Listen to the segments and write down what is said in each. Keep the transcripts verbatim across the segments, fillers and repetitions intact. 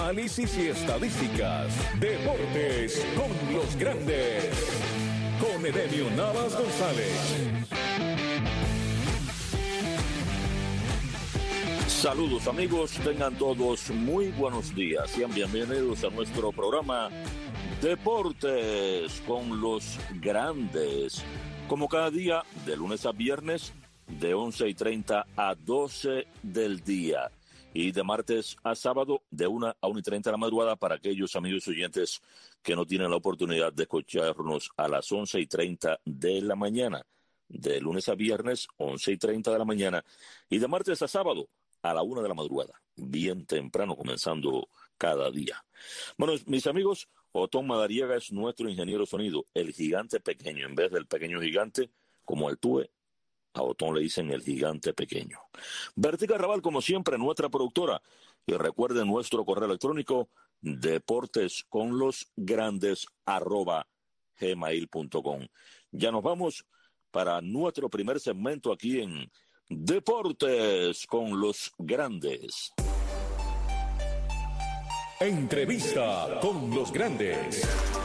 análisis y estadísticas, deportes con los grandes, con Edemio Navas González. Saludos amigos, tengan todos muy buenos días, sean bienvenidos a nuestro programa Deportes con los grandes, como cada día de lunes a viernes de once y treinta a doce del día y de martes a sábado de una a una y treinta de la madrugada para aquellos amigos oyentes que no tienen la oportunidad de escucharnos a las once y treinta de la mañana, de lunes a viernes once y treinta de la mañana y de martes a sábado a la una de la madrugada, bien temprano, comenzando cada día. Bueno, mis amigos, Otón Madariaga es nuestro ingeniero sonido, el gigante pequeño, en vez del pequeño gigante, como el Tuve, a Otón le dicen el gigante pequeño. Bertica Raval, como siempre, nuestra productora, y recuerden nuestro correo electrónico, deportes con los grandes arroba gmail punto com. Ya nos vamos para nuestro primer segmento aquí en Deportes con los grandes. Entrevista con los grandes.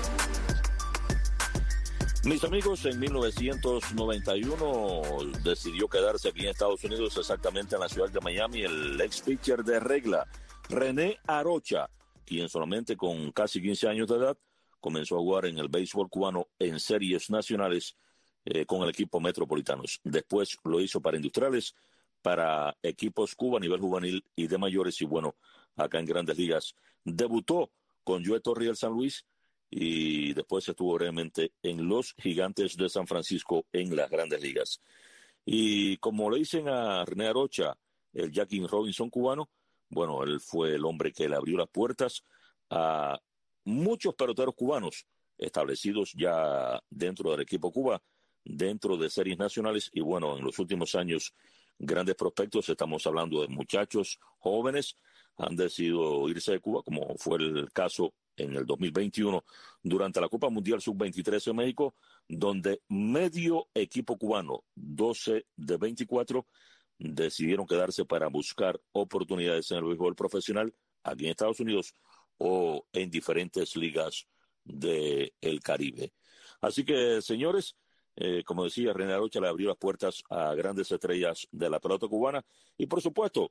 Mis amigos, en mil novecientos noventa y uno decidió quedarse aquí en Estados Unidos, exactamente en la ciudad de Miami, el ex pitcher de regla, René Arocha, quien solamente con casi quince años de edad comenzó a jugar en el béisbol cubano en series nacionales Eh, con el equipo Metropolitanos. Después lo hizo para Industriales, para equipos Cuba a nivel juvenil y de mayores, y bueno, acá en Grandes Ligas. Debutó con Joe Torre del San Luis y después estuvo brevemente en los Gigantes de San Francisco en las Grandes Ligas. Y como le dicen a René Arocha, el Jackie Robinson cubano, bueno, él fue el hombre que le abrió las puertas a muchos peloteros cubanos establecidos ya dentro del equipo Cuba, dentro de series nacionales, y bueno, en los últimos años, grandes prospectos, estamos hablando de muchachos jóvenes, han decidido irse de Cuba, como fue el caso en el dos mil veintiuno, durante la Copa Mundial sub veintitrés en México, donde medio equipo cubano, doce de veinticuatro, decidieron quedarse para buscar oportunidades en el béisbol profesional, aquí en Estados Unidos, o en diferentes ligas del Caribe. Así que, señores, Eh, como decía, René Arocha le abrió las puertas a grandes estrellas de la pelota cubana y por supuesto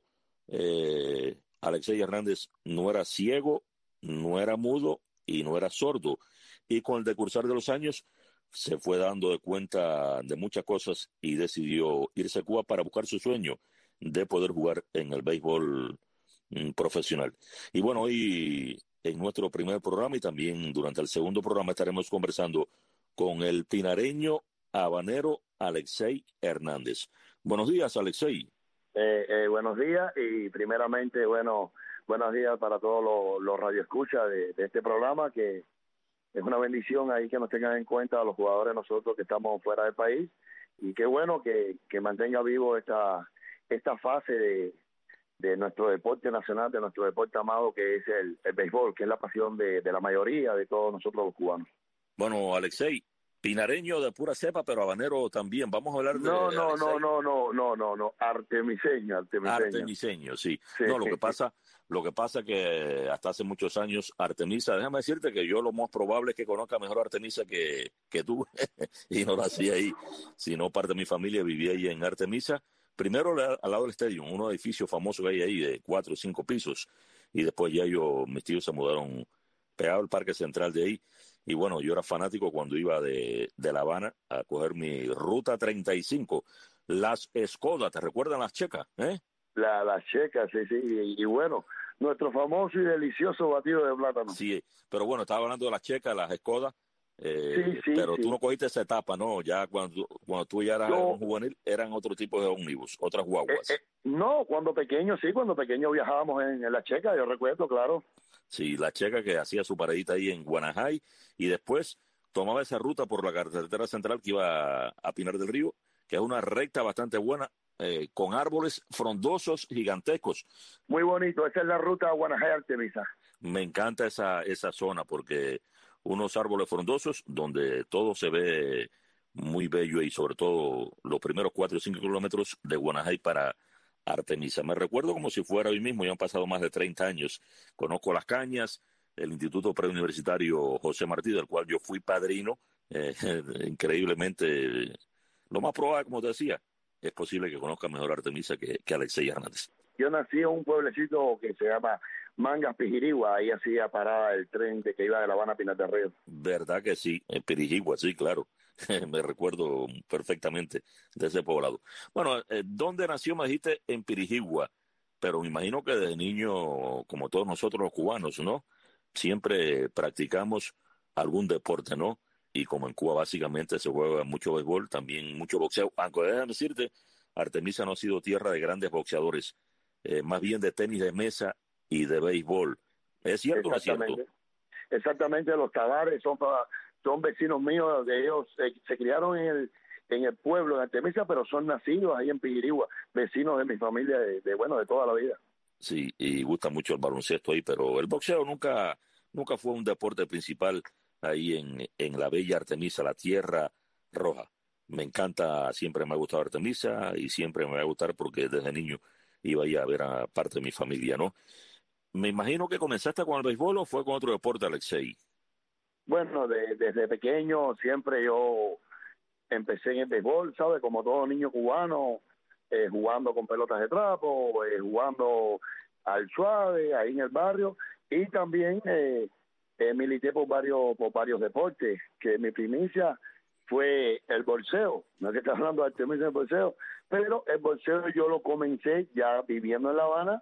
eh, Alexei Hernández no era ciego, no era mudo y no era sordo, y con el decursar de los años se fue dando de cuenta de muchas cosas y decidió irse a Cuba para buscar su sueño de poder jugar en el béisbol mm, profesional. Y bueno, hoy en nuestro primer programa y también durante el segundo programa estaremos conversando con el pinareño habanero Alexei Hernández. Buenos días, Alexei. Eh, eh, buenos días y primeramente, bueno, buenos días para todos los, los radioescuchas de, de este programa, que es una bendición ahí que nos tengan en cuenta a los jugadores nosotros que estamos fuera del país, y qué bueno que, que mantenga vivo esta, esta fase de, de nuestro deporte nacional, de nuestro deporte amado, que es el, el béisbol, que es la pasión de, de la mayoría de todos nosotros los cubanos. Bueno, Alexei, pinareño de pura cepa, pero habanero también. Vamos a hablar de No, no, Alexei. no, no, no, no, no, no, artemiseño, artemiseño. Artemiseño, sí. Sí. No, lo que pasa, lo que pasa que hasta hace muchos años Artemisa, déjame decirte que yo lo más probable es que conozca mejor a Artemisa que, que tú, y no nací ahí, sino parte de mi familia vivía ahí en Artemisa. Primero al lado del estadio, un edificio famoso que hay ahí de cuatro o cinco pisos, y después ya yo, mis tíos se mudaron pegado al Parque Central de ahí. Y bueno, yo era fanático cuando iba de, de La Habana a coger mi ruta treinta y cinco. Las Escodas, ¿te recuerdan las checas? ¿Eh? La, las checas, sí, sí. Y, y bueno, nuestro famoso y delicioso batido de plátano. Sí, pero bueno, estaba hablando de las checas, las Escodas. Eh, sí, sí, pero sí. tú no cogiste esa etapa, ¿no? Ya cuando, cuando tú ya eras Yo, un juvenil, eran otro tipo de ómnibus, otras guaguas. Eh, eh, no, cuando pequeño, sí, cuando pequeño viajábamos en, en la checa, yo recuerdo, claro. Sí, la checa que hacía su paradita ahí en Guanajay y después tomaba esa ruta por la carretera central que iba a, a Pinar del Río, que es una recta bastante buena, eh, con árboles frondosos gigantescos. Muy bonito, esa es la ruta Guanajay-Artemisa. Me encanta esa, esa zona porque unos árboles frondosos donde todo se ve muy bello y sobre todo los primeros cuatro o cinco kilómetros de Guanajay para Artemisa. Me recuerdo como si fuera hoy mismo, ya han pasado más de treinta años. Conozco Las Cañas, el Instituto Preuniversitario José Martí, del cual yo fui padrino, eh, increíblemente. Lo más probable, como te decía, es posible que conozca mejor a Artemisa que, que Alexei Hernández. Yo nací en un pueblecito que se llama Mangas Pijirigua, ahí hacía parada el tren de que iba de La Habana a Pinar del Río. ¿Verdad que sí? En Pirigigua, sí, claro. Me recuerdo perfectamente de ese poblado. Bueno, eh, ¿dónde nació? Me dijiste en Pirigigua, pero me imagino que desde niño, como todos nosotros los cubanos, ¿no? Siempre practicamos algún deporte, ¿no? Y como en Cuba básicamente se juega mucho béisbol, también mucho boxeo. Aunque déjame decirte, Artemisa no ha sido tierra de grandes boxeadores, eh, más bien de tenis de mesa y de béisbol. ¿Es cierto o no es cierto? Exactamente, los Tavares son, son vecinos míos, de ellos eh, se criaron en el en el pueblo de Artemisa, pero son nacidos ahí en Pijirigua, vecinos de mi familia, de, de bueno, de toda la vida. Sí, y gusta mucho el baloncesto ahí, pero el boxeo nunca nunca fue un deporte principal ahí en, en la bella Artemisa, la tierra roja. Me encanta, siempre me ha gustado Artemisa y siempre me va a gustar porque desde niño iba a ir a ver a parte de mi familia, ¿no? Me imagino que comenzaste con el béisbol o fue con otro deporte, Alexei. Bueno, de, desde pequeño siempre yo empecé en el béisbol, ¿sabes? Como todo niño cubano, eh, jugando con pelotas de trapo, eh, jugando al suave, ahí en el barrio, y también eh, eh, milité por varios, por varios deportes, que mi primicia fue el boxeo, no es que estás hablando de Artemisa del boxeo, pero el boxeo yo lo comencé ya viviendo en La Habana,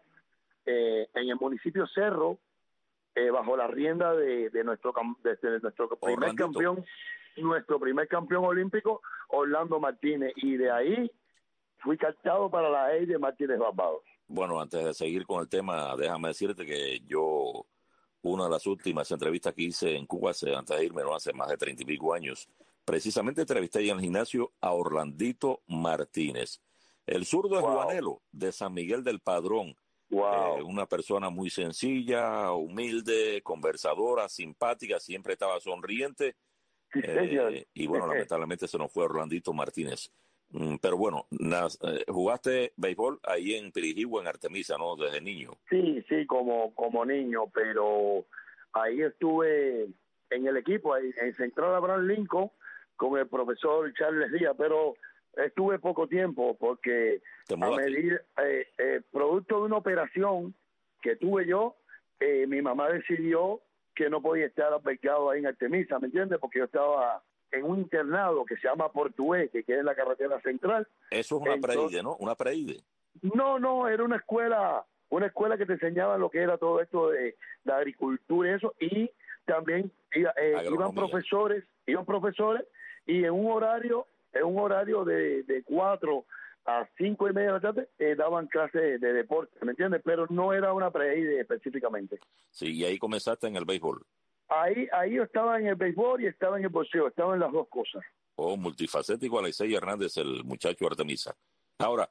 eh, en el municipio Cerro, eh, bajo la rienda de, de nuestro de, de nuestro primer Orlandito. campeón, nuestro primer campeón olímpico, Orlando Martínez, y de ahí fui captado para la A de Martínez Barbados. Bueno, antes de seguir con el tema, déjame decirte que yo, una de las últimas entrevistas que hice en Cuba, hace, antes de irme, no hace más de treinta y pico años, precisamente entrevisté ahí en el gimnasio a Orlandito Martínez. El zurdo es Wow. Juanelo, de San Miguel del Padrón. Wow. Eh, una persona muy sencilla, humilde, conversadora, simpática, siempre estaba sonriente. Sí, señor. Eh, y bueno, lamentablemente se nos fue Orlandito Martínez. Mm, pero bueno, nas, eh, jugaste béisbol ahí en Pirigigua, en Artemisa, ¿no? Desde niño. Sí, sí, como, como niño, pero ahí estuve en el equipo, ahí, en Central Abraham Lincoln, con el profesor Charles Díaz, pero estuve poco tiempo porque ¿Te a mudaste? medir, eh, eh, producto de una operación que tuve yo, eh, mi mamá decidió que no podía estar albergado ahí en Artemisa, ¿me entiendes? Porque yo estaba en un internado que se llama Portugués, que queda en la carretera central. Eso es una Entonces, preide, ¿no? Una preide. No, no, era una escuela, una escuela que te enseñaba lo que era todo esto de la agricultura y eso, y también iba, eh, iban profesores, iban profesores, y en un horario, en un horario de, de cuatro a cinco y media de la tarde, eh, daban clases de deporte, ¿me entiendes? Pero no era una pre-I específicamente. Sí, y ahí comenzaste en el béisbol. Ahí, ahí yo estaba en el béisbol y estaba en el boxeo, estaba en las dos cosas. Oh, multifacético Alexei Hernández, el muchacho Artemisa. Ahora,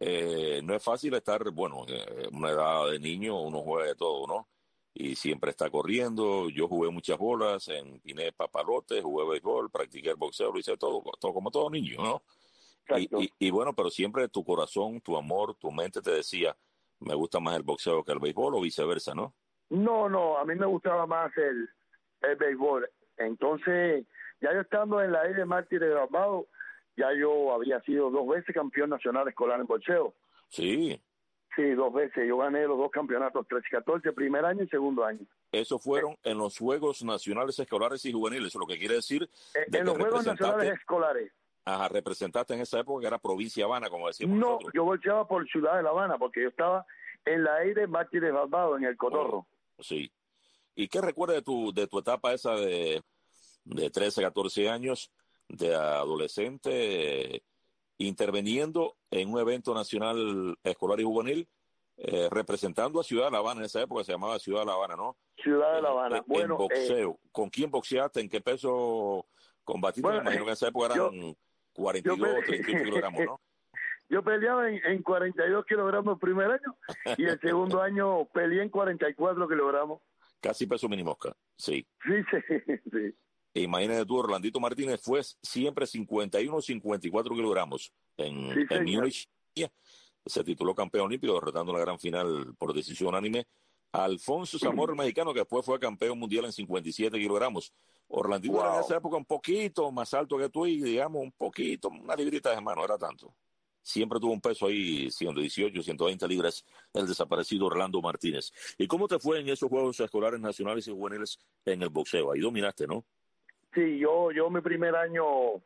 eh, no es fácil estar, bueno, en una edad de niño uno juega de todo, ¿no? Y siempre está corriendo. Yo jugué muchas bolas, empiné papalotes, jugué béisbol, practiqué el boxeo, lo hice todo, todo como todo niño, ¿no? Y, y, y bueno, pero siempre tu corazón, tu amor, tu mente te decía, me gusta más el boxeo que el béisbol o viceversa, ¿no? No, no, a mí me gustaba más el, el béisbol. Entonces, ya yo estando en la A de Martínez de Barbados, ya yo había sido dos veces campeón nacional escolar en boxeo. Sí. Sí, dos veces. Yo gané los dos campeonatos, trece y catorce, primer año y segundo año. Eso fueron eh, en los Juegos Nacionales Escolares y Juveniles, lo que quiere decir... Eh, en los Juegos Nacionales Escolares. Ajá, representaste en esa época que era provincia Habana, como decíamos No, nosotros. yo boxeaba por Ciudad de La Habana, porque yo estaba en la A de Martínez de Barbados, en el Cotorro. Oh, sí. ¿Y qué recuerdas de tu, de tu etapa esa de, de trece, catorce años, de adolescente, eh, interviniendo en un evento nacional escolar y juvenil, eh, representando a Ciudad de La Habana? En esa época se llamaba Ciudad de La Habana, ¿no? Ciudad de La Habana. En, bueno, en boxeo. Eh, ¿Con quién boxeaste? ¿En qué peso combatiste? Bueno, Me imagino que en esa época eran yo, cuarenta y dos, yo treinta y ocho kilogramos, ¿no? Yo peleaba en, en cuarenta y dos kilogramos el primer año y el segundo año peleé en cuarenta y cuatro kilogramos. Casi peso mini mosca, sí. Sí, sí, sí. E imagínate tú, Orlandito Martínez fue siempre cincuenta y uno, cincuenta y cuatro kilogramos en, Sí, en Múnich. se tituló campeón olímpico, derrotando en la gran final por decisión unánime a Alfonso Zamora, el mexicano, que después fue campeón mundial en cincuenta y siete kilogramos. Orlandito wow. Era en esa época un poquito más alto que tú y, digamos, un poquito, una librita de mano, era tanto. Siempre tuvo un peso ahí, ciento dieciocho, ciento veinte libras, el desaparecido Orlando Martínez. ¿Y cómo te fue en esos Juegos Escolares Nacionales y Juveniles en el boxeo? Ahí dominaste, ¿no? Sí, yo, yo mi primer año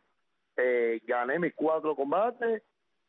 eh, gané mis cuatro combates.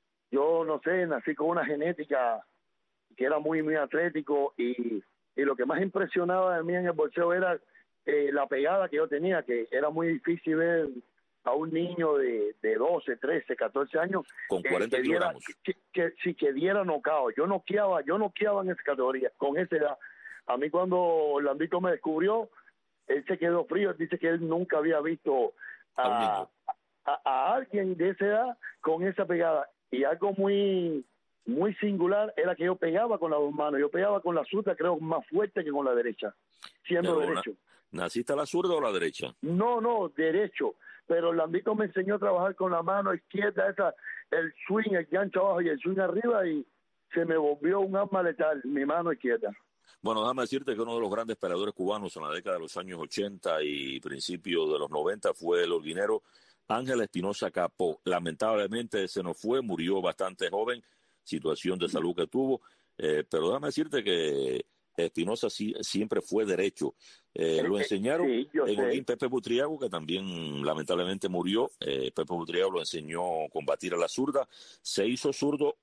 Yo, no sé, nací con una genética que era muy, muy atlético y, y lo que más impresionaba de mí en el boxeo era eh, la pegada que yo tenía, que era muy difícil ver a un niño de, de doce, trece, catorce años con cuarenta eh, que diera, kilogramos. Que, que, sí, que diera nocao. Yo noqueaba, yo noqueaba en esa categoría, con esa edad. A mí cuando Orlandito me descubrió, él se quedó frío, él dice que él nunca había visto a, a, a alguien de esa edad con esa pegada. Y algo muy muy singular era que yo pegaba con las dos manos, yo pegaba con la zurda, creo, más fuerte que con la derecha, siendo Pero, derecho. ¿Naciste a la zurda o a la derecha? No, no, derecho. Pero Orlandito me enseñó a trabajar con la mano izquierda, esa, el swing, el gancho abajo y el swing arriba, y se me volvió un arma letal, mi mano izquierda. Bueno, déjame decirte que uno de los grandes peleadores cubanos en la década de los años ochenta y principios de los noventa fue el holguinero Ángel Espinosa Capó. Lamentablemente se nos fue, murió bastante joven, situación de salud que tuvo, eh, pero déjame decirte que Espinosa sí, siempre fue derecho. Eh, lo enseñaron sí, en Holguín Pepe Butriago, que también lamentablemente murió. Eh, Pepe Butriago lo enseñó a combatir a la zurda. Se hizo zurdo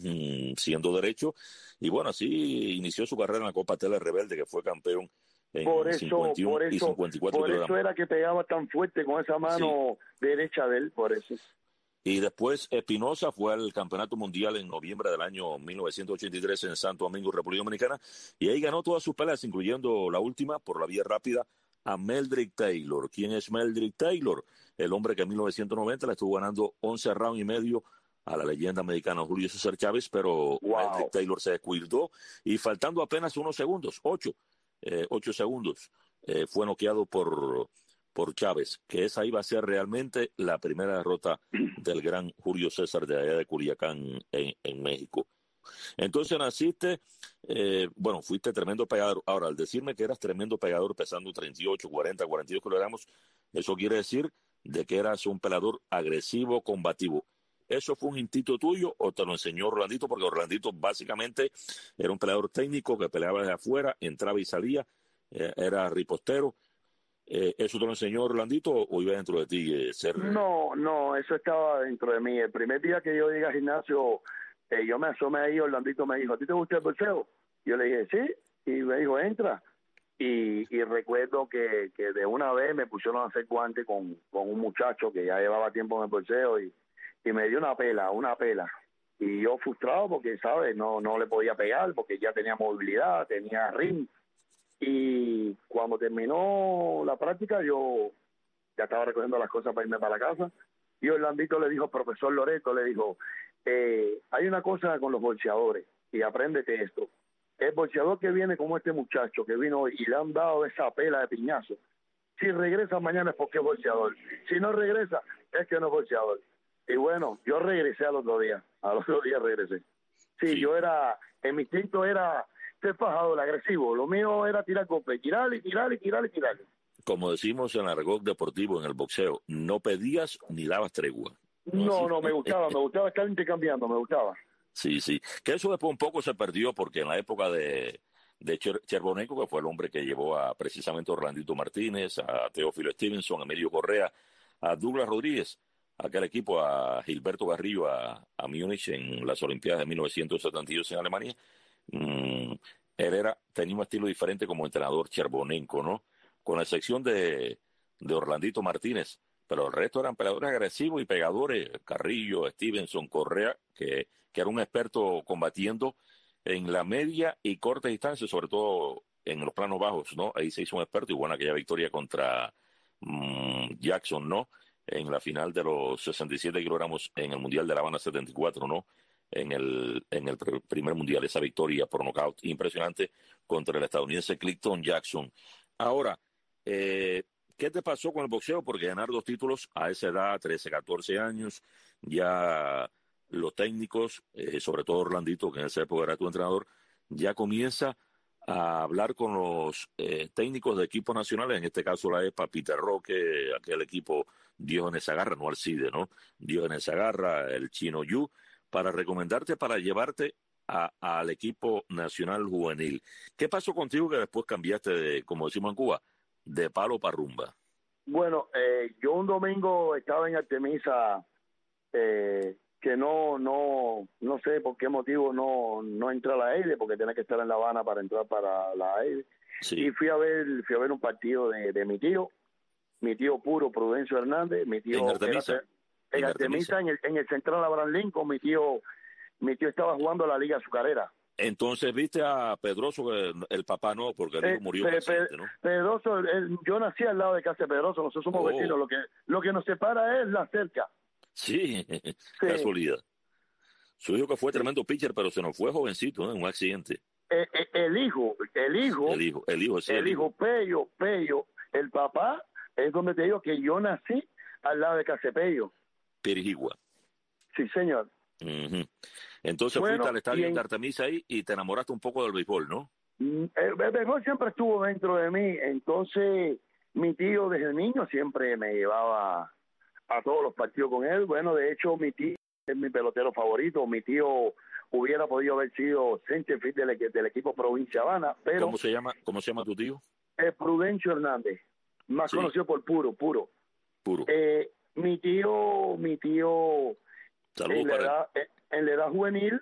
siendo derecho. Y bueno, así inició su carrera en la Copa Tele Rebelde, que fue campeón en por eso, cincuenta y uno por eso, y cincuenta y cuatro por kilogramos. eso era que pegaba tan fuerte con esa mano sí. derecha de él, por eso. Y después Espinosa fue al Campeonato Mundial en noviembre del año mil novecientos ochenta y tres en Santo Domingo, República Dominicana, y ahí ganó todas sus peleas, incluyendo la última por la vía rápida a Meldrick Taylor. ¿Quién es Meldrick Taylor? El hombre que en mil novecientos noventa le estuvo ganando once rounds y medio a la leyenda americana Julio César Chávez, pero wow. Meldrick Taylor se descuidó y faltando apenas unos segundos, ocho, eh, ocho segundos, eh, fue noqueado por... por Chávez, que esa iba a ser realmente la primera derrota del gran Julio César de allá de Culiacán en, en México. Entonces naciste, eh, bueno, fuiste tremendo pegador. Ahora, al decirme que eras tremendo pegador pesando treinta y ocho, cuarenta, cuarenta y dos kilogramos, eso quiere decir de que eras un peleador agresivo, combativo. ¿Eso fue un instinto tuyo o te lo enseñó Orlandito? Porque Orlandito básicamente era un peleador técnico que peleaba desde afuera, entraba y salía, eh, era ripostero. Eh, ¿Eso te lo enseñó Orlandito o iba dentro de ti? Eh, ser... No, no, eso estaba dentro de mí. El primer día que yo llegué al gimnasio, eh, yo me asomé ahí, Orlandito me dijo, ¿a ti te gusta el boxeo? Yo le dije, sí, y me dijo, entra. Y, y recuerdo que, que de una vez me pusieron a hacer guante con, con un muchacho que ya llevaba tiempo en el boxeo y, y me dio una pela, una pela. Y yo frustrado porque, ¿sabes? No, no le podía pegar porque ya tenía movilidad, tenía ring. Y cuando terminó la práctica, yo ya estaba recogiendo las cosas para irme para la casa, y Orlandito le dijo, profesor Loreto, le dijo, eh, hay una cosa con los boxeadores, y apréndete esto, el boxeador que viene como este muchacho, que vino hoy y le han dado esa pela de piñazo, si regresa mañana es porque es boxeador, si no regresa, es que no es boxeador. Y bueno, yo regresé al otro día, al otro día regresé. Sí, sí. yo era, en mi instinto era... ser fajador, agresivo. Lo mío era tirar golpe, tirar y tirar y tirar y tirar. Como decimos en el argot deportivo, en el boxeo, no pedías ni dabas tregua. No, no, no me gustaba, me gustaba estar intercambiando, me gustaba. Sí, sí. Que eso después un poco se perdió porque en la época de, de Cher, Cherbonenko, que fue el hombre que llevó a precisamente a Orlandito Martínez, a Teófilo Stevenson, a Emilio Correa, a Douglas Rodríguez, a aquel equipo, a Gilberto Garrillo, a, a Múnich en las Olimpiadas de mil novecientos setenta y dos en Alemania. Mm, él era, tenía un estilo diferente como entrenador Cherbonenko, ¿no? Con la excepción de, de Orlandito Martínez, pero el resto eran peleadores agresivos y pegadores, Carrillo, Stevenson, Correa, que, que era un experto combatiendo en la media y corta distancia, sobre todo en los planos bajos, ¿no? Ahí se hizo un experto, y bueno, aquella victoria contra mmm, Jackson, ¿no? En la final de los sesenta y siete kilogramos en el Mundial de La Habana setenta y cuatro, ¿no? En el, en el primer mundial, esa victoria por nocaut impresionante contra el estadounidense Clifton Jackson. Ahora, eh, ¿qué te pasó con el boxeo? Porque ganar dos títulos a esa edad, trece, catorce años, ya los técnicos, eh, sobre todo Orlandito, que en esa época era tu entrenador, ya comienza a hablar con los eh, técnicos de equipos nacionales, en este caso la E P A, Peter Roque, aquel equipo Diógenes Agarra, no Alcide, ¿no? Diógenes Agarra, el Chino Yu, para recomendarte, para llevarte a, al equipo nacional juvenil. ¿Qué pasó contigo que después cambiaste, de, como decimos en Cuba, de palo para rumba? Bueno, eh, yo un domingo estaba en Artemisa, eh, que no, no, no sé por qué motivo no, no entré a la E I D E, porque tenía que estar en La Habana para entrar para la E I D E. Sí. Y fui a ver, fui a ver un partido de, de mi tío, mi tío puro, Prudencio Hernández, mi tío en Artemisa, era, en, en Artemisa, en el, en el Central Abraham Lincoln, mi tío, mi tío estaba jugando a la Liga Azucarera. Entonces, ¿viste a Pedroso? Que el papá no, porque el hijo Eh, murió Pe- reciente, Pe- ¿no? Pedroso, él- yo nací al lado de casa de Pedroso, nosotros somos Oh. vecinos, lo que, lo que nos separa es la cerca. Sí, Sí. casualidad. Su hijo que fue tremendo pitcher, pero se nos fue jovencito, ¿no? En un accidente. Eh, eh, el hijo, el hijo, El hijo, el hijo, sí, el hijo Pello, Pello, el papá, es donde te digo que yo nací al lado de Casepello. Pirijigua. Sí, señor. Uh-huh. Entonces Bueno, fuiste al estadio en, de Artemisa ahí y te enamoraste un poco del béisbol, ¿no? El, el béisbol siempre estuvo dentro de mí, entonces mi tío desde niño siempre me llevaba a todos los partidos con él. Bueno, de hecho mi tío es mi pelotero favorito, mi tío hubiera podido haber sido centerfield del, del equipo Provincia Habana, pero ¿Cómo se llama, cómo se llama tu tío? es Prudencio Hernández, más Sí. conocido por Puro, Puro. Puro. Eh, mi tío, mi tío Saludos en la, para él. edad, en la edad juvenil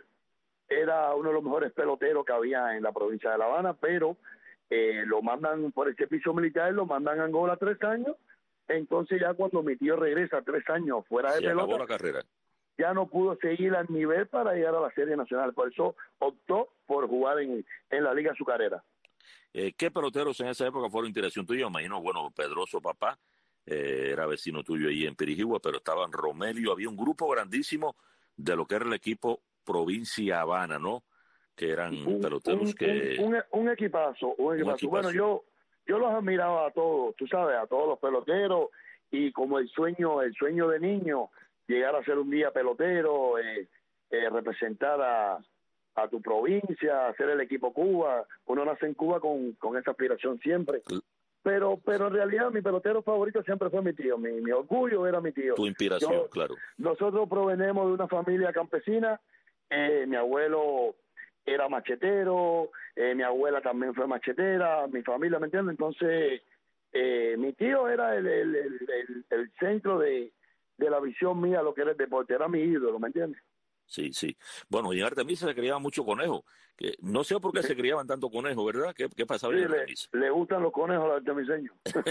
era uno de los mejores peloteros que había en la provincia de La Habana, pero eh, lo mandan por el servicio militar, lo mandan a Angola tres años, entonces ya cuando mi tío regresa tres años fuera de Se acabó pelota, la carrera. ya no pudo seguir al nivel para llegar a la Serie Nacional, por eso optó por jugar en, en la Liga Azucarera. Eh, ¿Qué peloteros en esa época fueron interacción tuya? Imagino, bueno, Pedroso, papá, eh, era vecino tuyo ahí en Pirijigua, pero estaban Romelio, había un grupo grandísimo de lo que era el equipo Provincia Habana, ¿no? Que eran Un, peloteros un, que... un, un, un equipazo, un equipazo. equipazo. Bueno, yo yo los admiraba a todos, tú sabes, a todos los peloteros, y como el sueño, el sueño de niño, llegar a ser un día pelotero, eh, eh, representar a, a tu provincia, hacer el equipo Cuba. Uno nace en Cuba con, con esa aspiración siempre. Pero pero en realidad mi pelotero favorito siempre fue mi tío, mi, mi orgullo era mi tío. Tu inspiración, Yo, claro. Nosotros provenimos de una familia campesina, eh, mi abuelo era machetero, eh, mi abuela también fue machetera, mi familia, ¿me entiendes? Entonces, eh, mi tío era el, el, el, el, el centro de, de la visión mía, lo que era el deporte, era mi ídolo, ¿me entiendes? Sí, sí. Bueno, y en Artemisa se criaba mucho conejo. Que no sé por qué se criaban tanto conejos, ¿verdad? ¿Qué, qué pasaba Sí, en le, Artemisa? le gustan los conejos a los artemiseños.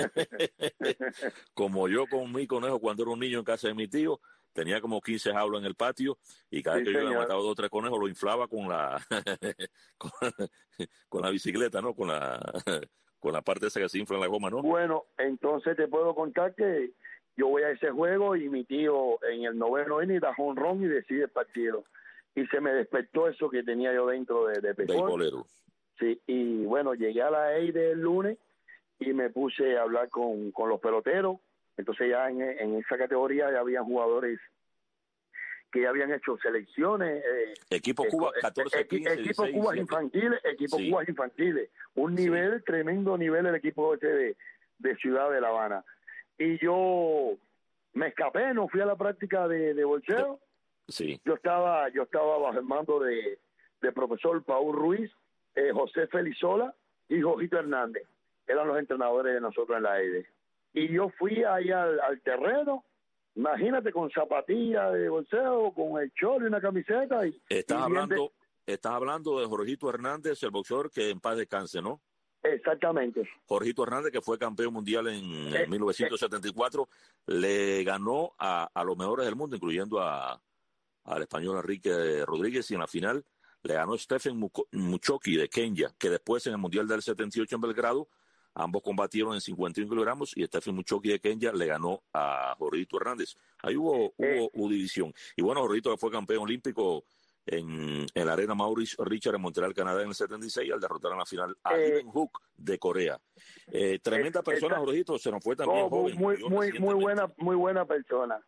Como yo con mi conejo cuando era un niño en casa de mi tío, tenía como quince jaulas en el patio y cada Sí, vez que yo señor. había matado dos o tres conejos lo inflaba con la con, con la bicicleta, ¿no? Con la con la parte esa que se infla en la goma, ¿no? Bueno, entonces te puedo contar que yo voy a ese juego y mi tío en el noveno inning da jonrón y decide el partido. Y se me despertó eso que tenía yo dentro de, de béisbol. Beisbolero. Sí, y bueno, llegué a la E I D E el lunes y me puse a hablar con, con los peloteros. Entonces ya en, en esa categoría ya habían jugadores que ya habían hecho selecciones. Eh, Equipo eh, Cuba eh, catorce, eh, quince, equipo dieciséis, Cubas diecisiete. infantiles, equipo Sí. Cubas infantiles. Un Sí. nivel, tremendo nivel el equipo este de, de Ciudad de La Habana. Y yo me escapé, no fui a la práctica de, de bolseo. Sí. Yo estaba yo estaba bajo el mando de, de profesor Paul Ruiz, eh, José Felizola y Jojito Hernández. Eran los entrenadores de nosotros en la E I D E. Y yo fui ahí al, al terreno, imagínate, con zapatillas de bolseo, con el cholo y una camiseta. Y, Estás y bien hablando, estás hablando de Jorgito Hernández, el boxeador que en paz descanse, ¿no? de, exactamente. Jorgito Hernández, que fue campeón mundial en, Eh, en mil novecientos setenta y cuatro, le ganó a, a los mejores del mundo, incluyendo a al español Enrique Rodríguez, y en la final le ganó Stephen Muchoki de Kenya, que después en el Mundial del setenta y ocho en Belgrado, ambos combatieron en cincuenta y un kilogramos y Stephen Muchoki de Kenya le ganó a Jorgito Hernández. Ahí hubo, hubo, hubo división. Y bueno, Jorgito que fue campeón olímpico en, en la arena Maurice Richard en Montreal, Canadá en el setenta y seis, al derrotar en la final a Eh, Ivan Hook de Corea. Eh, tremenda eh, persona, esta- Jorgito, se nos fue también oh, joven. muy murió muy muy recientemente. buena muy buena persona.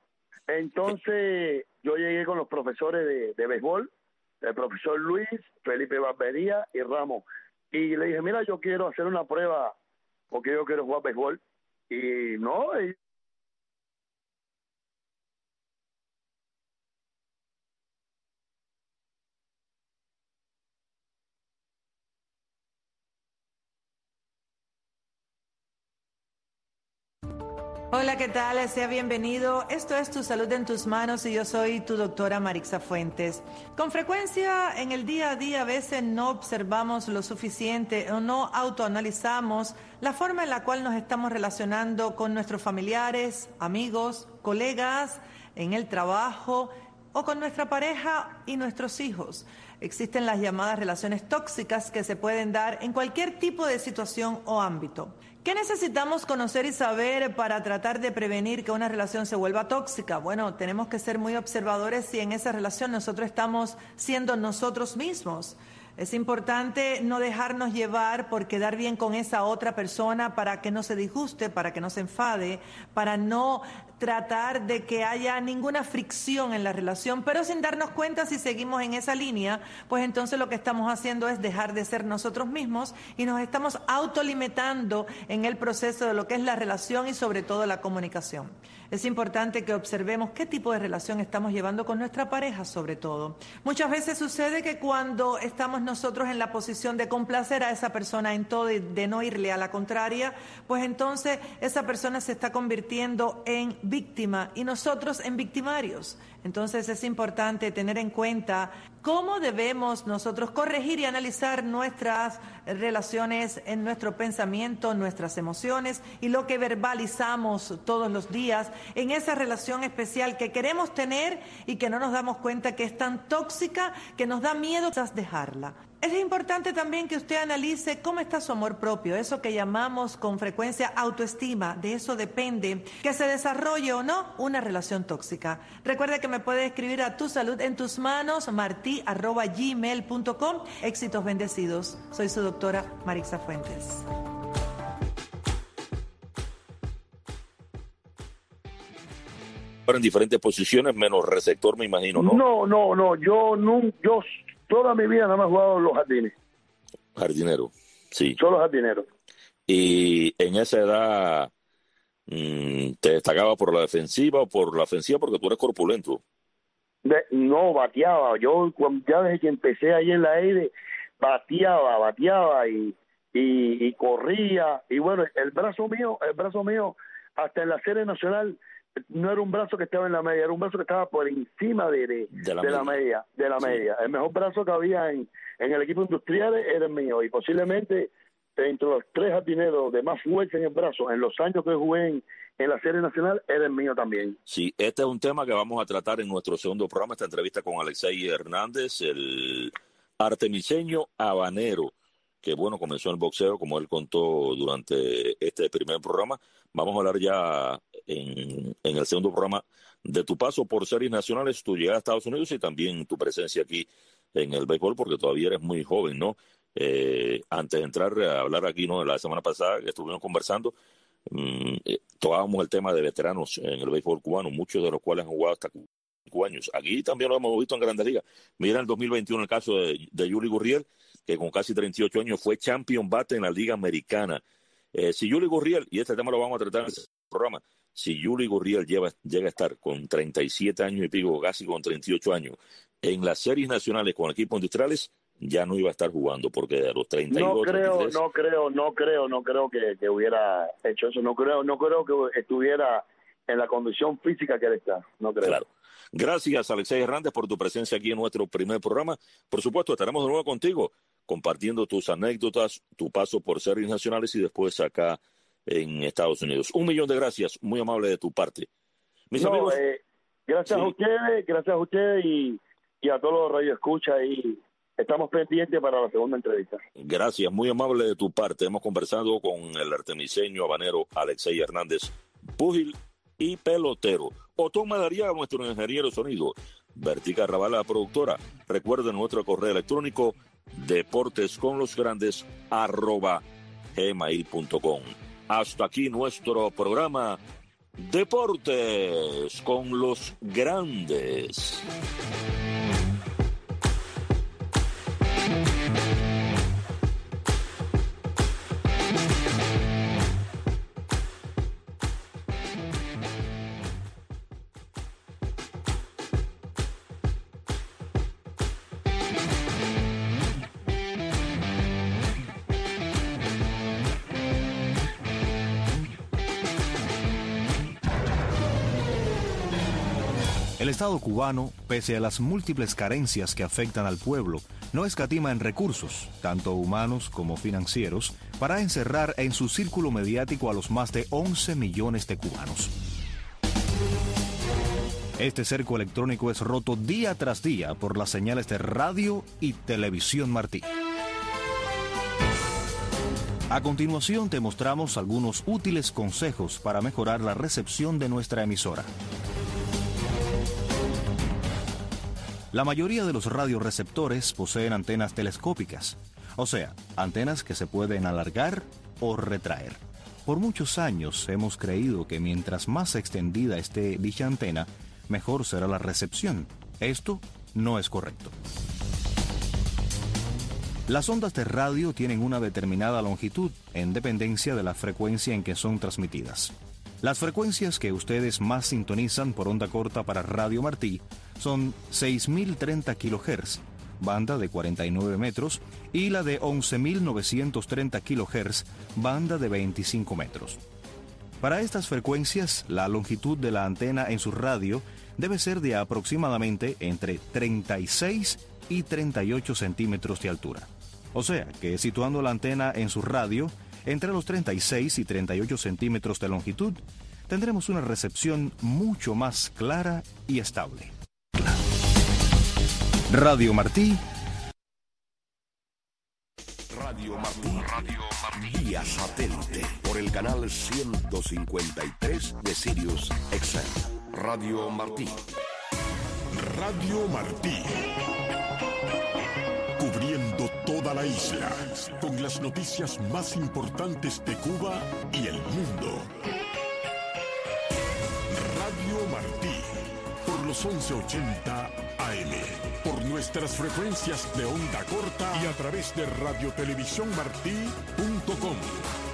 Entonces yo llegué con los profesores de, de béisbol, el profesor Luis, Felipe Barbería y Ramos, y le dije, mira, yo quiero hacer una prueba porque yo quiero jugar béisbol. Y no, y Hola, ¿qué tal? Sea bienvenido. Esto es Tu Salud en Tus Manos y yo soy tu doctora Marixa Fuentes. Con frecuencia en el día a día a veces no observamos lo suficiente o no autoanalizamos la forma en la cual nos estamos relacionando con nuestros familiares, amigos, colegas, en el trabajo o con nuestra pareja y nuestros hijos. Existen las llamadas relaciones tóxicas que se pueden dar en cualquier tipo de situación o ámbito. ¿Qué necesitamos conocer y saber para tratar de prevenir que una relación se vuelva tóxica? Bueno, tenemos que ser muy observadores si en esa relación nosotros estamos siendo nosotros mismos. Es importante no dejarnos llevar por quedar bien con esa otra persona para que no se disguste, para que no se enfade, para no tratar de que haya ninguna fricción en la relación, pero sin darnos cuenta si seguimos en esa línea, pues entonces lo que estamos haciendo es dejar de ser nosotros mismos y nos estamos autolimitando en el proceso de lo que es la relación y sobre todo la comunicación. Es importante que observemos qué tipo de relación estamos llevando con nuestra pareja sobre todo. Muchas veces sucede que cuando estamos nosotros en la posición de complacer a esa persona en todo y de no irle a la contraria, pues entonces esa persona se está convirtiendo en víctima y nosotros en victimarios. Entonces es importante tener en cuenta cómo debemos nosotros corregir y analizar nuestras relaciones en nuestro pensamiento, nuestras emociones y lo que verbalizamos todos los días en esa relación especial que queremos tener y que no nos damos cuenta que es tan tóxica que nos da miedo quizás dejarla. Es importante también que usted analice cómo está su amor propio, eso que llamamos con frecuencia autoestima. De eso depende que se desarrolle o no una relación tóxica. Recuerde que me puede escribir a Tu Salud en Tus Manos, marti arroba gmail punto com. Éxitos bendecidos. Soy su doctora Marixa Fuentes. En diferentes posiciones, menos receptor, me imagino, ¿no? No, no, no, yo no, yo toda mi vida nada más he jugado los jardines. Jardinero, sí. Solo jardineros. Y en esa edad, mmm, ¿te destacaba por la defensiva o por la ofensiva? Porque tú eres corpulento. De, no, bateaba. Yo ya desde que empecé ahí en la aire, bateaba, bateaba y, y, y corría. Y bueno, el brazo mío, el brazo mío, hasta en la serie nacional, no era un brazo que estaba en la media, era un brazo que estaba por encima de, de, de, la, de media. la media, de la sí. media. El mejor brazo que había en, en el equipo industrial era el mío, y posiblemente entre los tres jardineros de más fuerza en el brazo, en los años que jugué en, en la serie nacional, era el mío también. Sí, este es un tema que vamos a tratar en nuestro segundo programa, esta entrevista con Alexei Hernández, el artemiseño habanero, que bueno, comenzó en el boxeo, como él contó durante este primer programa. Vamos a hablar ya en, en el segundo programa de tu paso por series nacionales, tu llegada a Estados Unidos y también tu presencia aquí en el béisbol, porque todavía eres muy joven, ¿no? Eh, antes de entrar a hablar aquí, ¿no? La semana pasada que estuvimos conversando, mmm, eh, tocábamos el tema de veteranos en el béisbol cubano, muchos de los cuales han jugado hasta cinco años. Aquí también lo hemos visto en Grandes Ligas. Mira en el dos mil veintiuno el caso de, de Yuli Gurriel, que con casi treinta y ocho años fue champion bate en la Liga Americana. Eh, si Yuli Gurriel, y este tema lo vamos a tratar en este programa, si Yuli Gurriel lleva, llega a estar con treinta y siete años y pico, casi con treinta y ocho años, en las series nacionales con equipos industriales, ya no iba a estar jugando, porque a los treinta y dos, no creo, treinta y tres... no creo, no creo, no creo que, que hubiera hecho eso, no creo, no creo que estuviera en la condición física que él está, no creo. Claro. Gracias, Alexei Hernández, por tu presencia aquí en nuestro primer programa. Por supuesto, estaremos de nuevo contigo, compartiendo tus anécdotas, tu paso por series nacionales y después acá en Estados Unidos. Un millón de gracias, muy amable de tu parte. Mis no, amigos... Eh, gracias sí. a ustedes, gracias a ustedes y, y a todos los radioescuchas y estamos pendientes para la segunda entrevista. Gracias, muy amable de tu parte. Hemos conversado con el artemiseño habanero Alexei Hernández, púgil y pelotero. Otón Madariaga, nuestro ingeniero de sonido. Vertica Ravala, productora. Recuerden nuestro correo electrónico deportesconlosgrandes arroba gmail punto com. Hasta aquí nuestro programa Deportes con los grandes. El Estado cubano, pese a las múltiples carencias que afectan al pueblo, no escatima en recursos, tanto humanos como financieros, para encerrar en su círculo mediático a los más de once millones de cubanos. Este cerco electrónico es roto día tras día por las señales de radio y televisión Martí. A continuación te mostramos algunos útiles consejos para mejorar la recepción de nuestra emisora. La mayoría de los radioreceptores poseen antenas telescópicas, o sea, antenas que se pueden alargar o retraer. Por muchos años hemos creído que mientras más extendida esté dicha antena, mejor será la recepción. Esto no es correcto. Las ondas de radio tienen una determinada longitud en dependencia de la frecuencia en que son transmitidas. Las frecuencias que ustedes más sintonizan por onda corta para Radio Martí son seis mil treinta kilohertz, banda de cuarenta y nueve metros, y la de once mil novecientos treinta kilohertz, banda de veinticinco metros. Para estas frecuencias, la longitud de la antena en su radio debe ser de aproximadamente entre treinta y seis y treinta y ocho centímetros de altura. O sea, que situando la antena en su radio entre los treinta y seis y treinta y ocho centímetros de longitud, tendremos una recepción mucho más clara y estable. Radio Martí. Radio Martí. Radio Martí. Vía satélite por el canal ciento cincuenta y tres de Sirius X M. Radio Martí. Radio Martí. Cubriendo toda la isla con las noticias más importantes de Cuba y el mundo. Radio Martí, por los once ochenta A M, por nuestras frecuencias de onda corta y a través de radio televisión martí punto com.